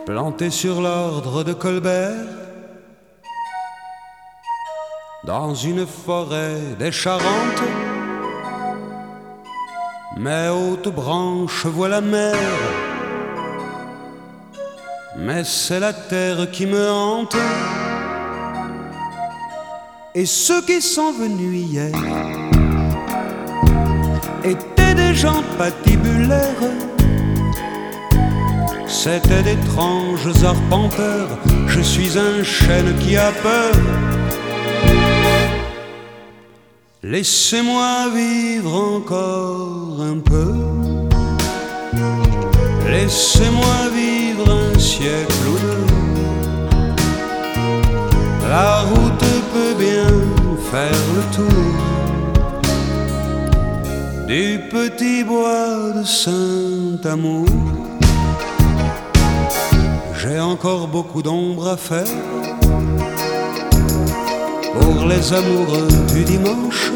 planté sur l'ordre de Colbert, dans une forêt des Charentes. Mes hautes branches voient la mer, mais c'est la terre qui me hante. Et ceux qui sont venus hier étaient des gens patibulaires. C'étaient d'étranges arpenteurs. Je suis un chêne qui a peur. Laissez-moi vivre encore un peu. Laissez-moi vivre un siècle ou deux. La route peut bien faire le tour du petit bois de Saint-Amour. J'ai encore beaucoup d'ombre à faire pour les amoureux du dimanche,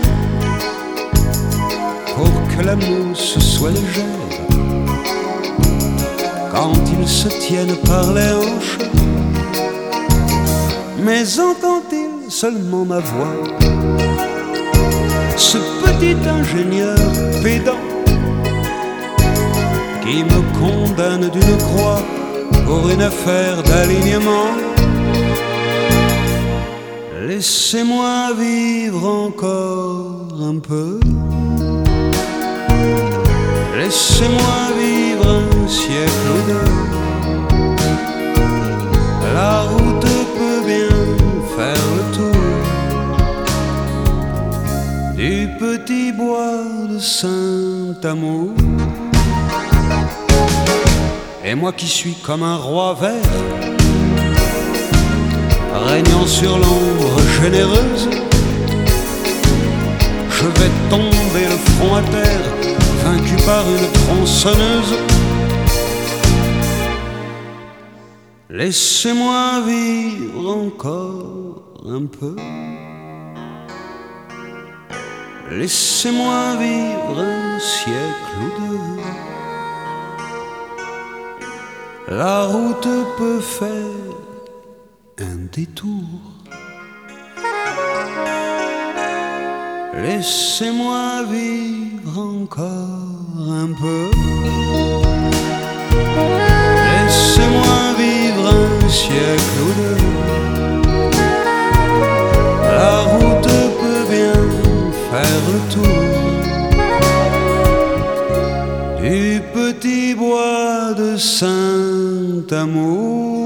pour que la mousse soit légère quand ils se tiennent par les hanches. Mais entend-il seulement ma voix, ce petit ingénieur pédant qui me condamne d'une croix pour une affaire d'alignement? Laissez-moi vivre encore un peu. Laissez-moi vivre un siècle ou deux. La route peut bien faire le tour du petit bois de Saint-Amour. Et moi qui suis comme un roi vert, régnant sur l'ombre généreuse, je vais tomber le front à terre, vaincu par une tronçonneuse. Laissez-moi vivre encore un peu. Laissez-moi vivre un siècle ou deux. La route peut faire un détour. Laissez-moi vivre encore un peu. Laissez-moi vivre un siècle ou deux. La route peut bien faire le tour du petit bois de Saint-Amour.